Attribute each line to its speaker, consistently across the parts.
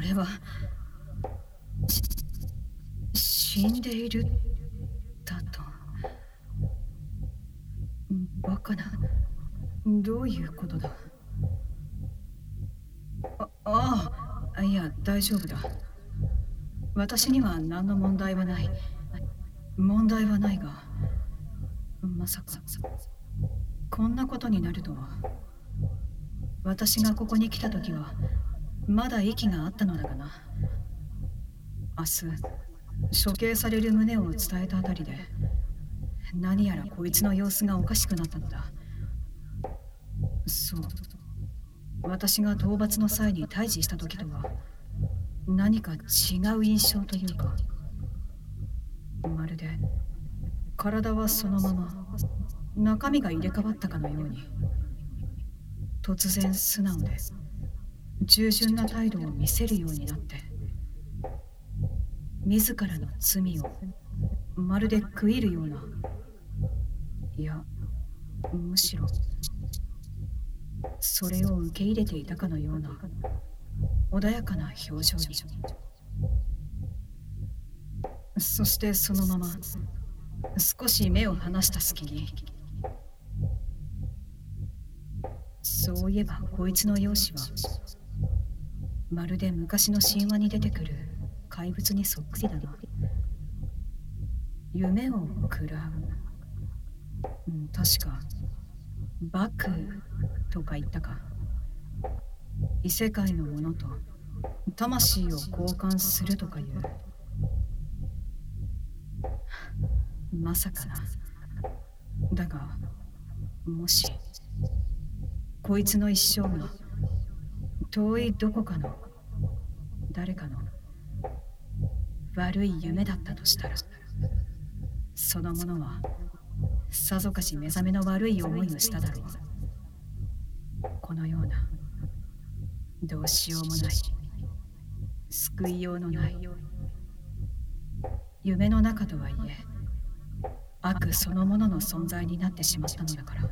Speaker 1: 俺は死んでいるだと。バカな。どういうことだ。いや、大丈夫だ。私には何の問題はない。問題はないが、まさかこんなことになるとは。私がここに来た時はまだ息があったのだがな。明日処刑される旨を伝えたあたりで、何やらこいつの様子がおかしくなったのだ。そう、私が討伐の際に対峙した時とは何か違う印象というか、まるで体はそのまま中身が入れ替わったかのように、突然素直で従順な態度を見せるようになって、自らの罪をまるで食いるような、いやむしろそれを受け入れていたかのような穏やかな表情に。そしてそのまま少し目を離した隙に、そういえばこいつの容姿はまるで昔の神話に出てくる怪物にそっくりだな。夢を食らう、確かバクとか言ったか。異世界のものと魂を交換するとかいう。まさかな。だがもしこいつの一生が遠いどこかの誰かの悪い夢だったとしたら、その者はさぞかし目覚めの悪い思いをしただろう。このようなどうしようもない、救いようのない夢の中とはいえ悪そのものの存在になってしまったのだから。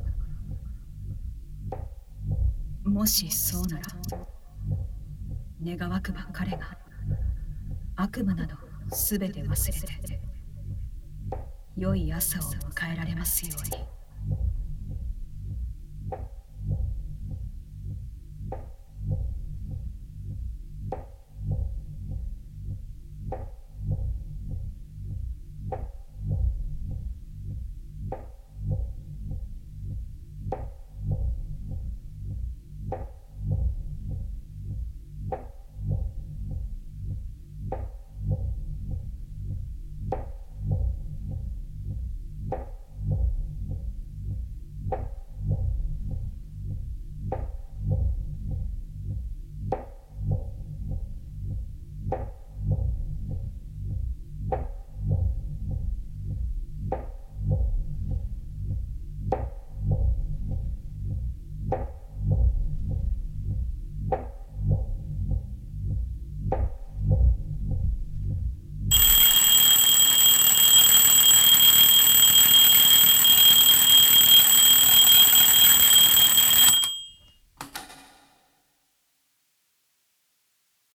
Speaker 1: もしそうなら、願わくば彼が悪夢など全て忘れて良い朝を迎えられますように。